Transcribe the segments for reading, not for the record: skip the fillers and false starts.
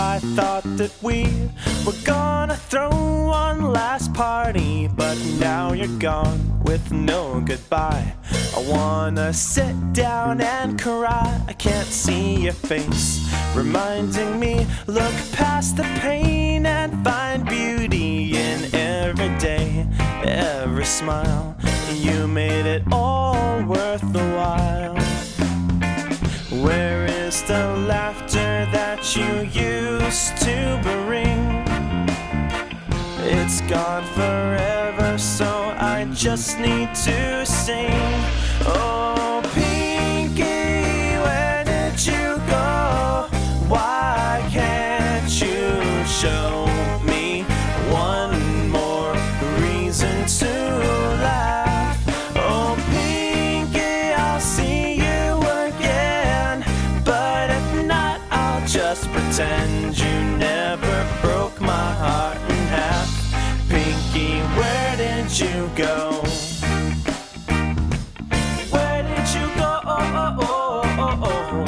I thought that we were gonna throw one last party, but now you're gone with no goodbye. I wanna sit down and cry. I can't see your face reminding me, look past the pain and find beauty in every day, every smile. You made it all worth the while. Where is the laughter that you used to bring? It's gone forever, so I just need to sing. Oh, Pinky, where did you go? Why can't you show me one more reason to laugh? Oh, Pinky, I'll see you again, but if not, I'll just pretend you never broke my heart in half. Pinky, where did you go? Where did you go? Oh, oh, oh, oh,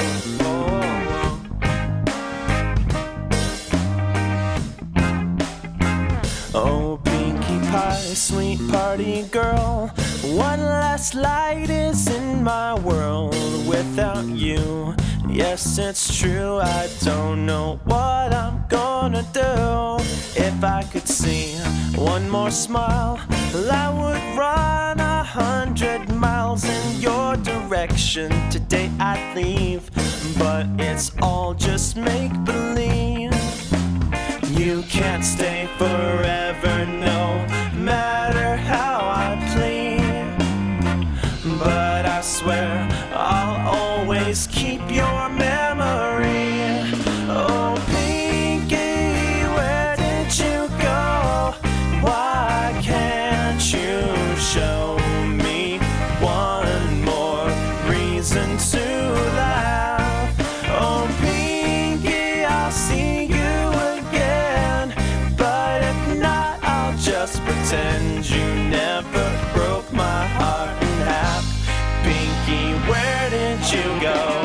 oh, oh. Oh, Pinkie Pie, sweet party girl, one last light is in my world without you. Yes, it's true, I don't know what I'm gonna do. If I could see one more smile, I would run 100 miles in your direction. Today I'd leave, but it's all just make-believe. You can't stay forever, no matter how I plead, but I swear I'll always keep your memory. Oh, Pinky, where did you go? Why can't you show me one more reason to laugh? Oh, Pinky, I'll see you again, but if not, I'll just pretend you never broke my heart in half. Pinky, where did you go?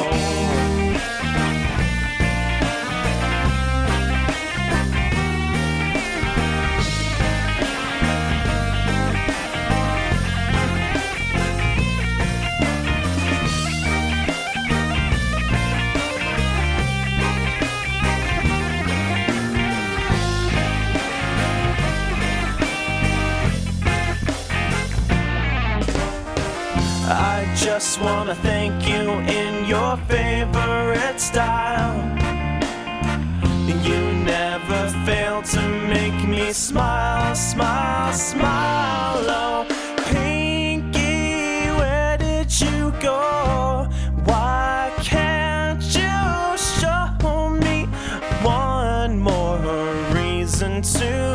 I just wanna thank you in your favorite style. You never fail to make me smile, smile, smile. Oh, Pinky, where did you go? Why can't you show me one more reason to